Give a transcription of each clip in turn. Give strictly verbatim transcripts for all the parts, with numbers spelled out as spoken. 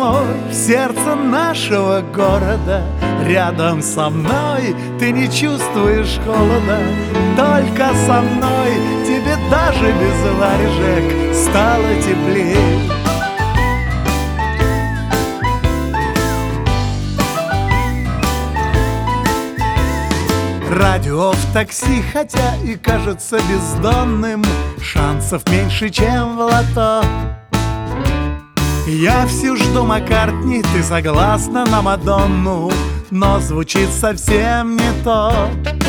зимой в сердце нашего города. Рядом со мной ты не чувствуешь холода. Только со мной тебе даже без варежек стало теплее. Радио в такси, хотя и кажется бездонным, шансов меньше, чем в лото. Я всю жду Маккартни, ты согласна на Мадонну, но звучит совсем не то.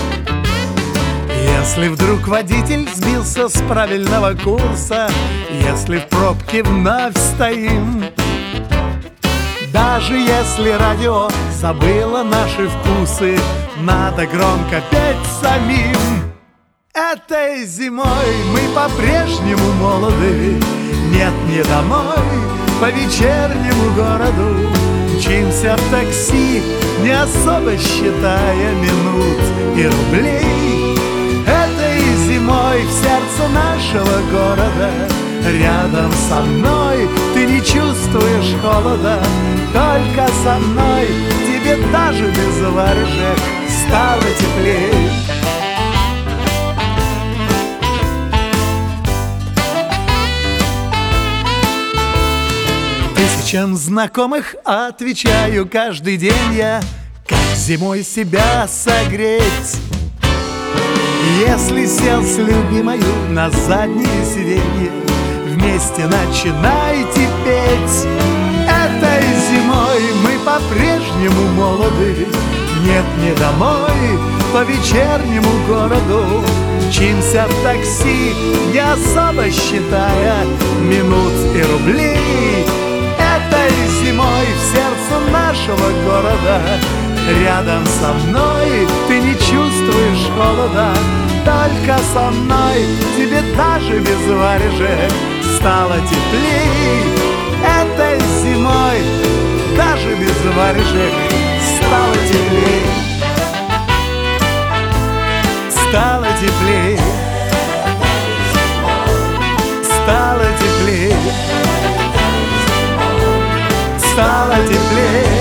Если вдруг водитель сбился с правильного курса, если в пробке вновь стоим, даже если радио забыло наши вкусы, надо громко петь самим. Этой зимой мы по-прежнему молоды. Нет, не домой, по вечернему городу мчимся в такси, не особо считая минут и рублей. Этой зимой в сердце нашего города рядом со мной ты не чувствуешь холода. Только со мной тебе даже без варежек стало теплее. Тысячам знакомых отвечаю каждый день я, как зимой себя согреть. Если сел с любимою на заднее сиденье, вместе начинайте петь. Этой зимой мы по-прежнему молоды. Нет, не домой, по вечернему городу мчимся в такси, не особо считая минут и рублей. Этой зимой в сердце нашего города рядом со мной ты не чувствуешь холода. Только со мной тебе даже без варежек стало теплей. Этой зимой даже без варежек стало теплей. Стало теплей. Стало теплей. Стало теплей.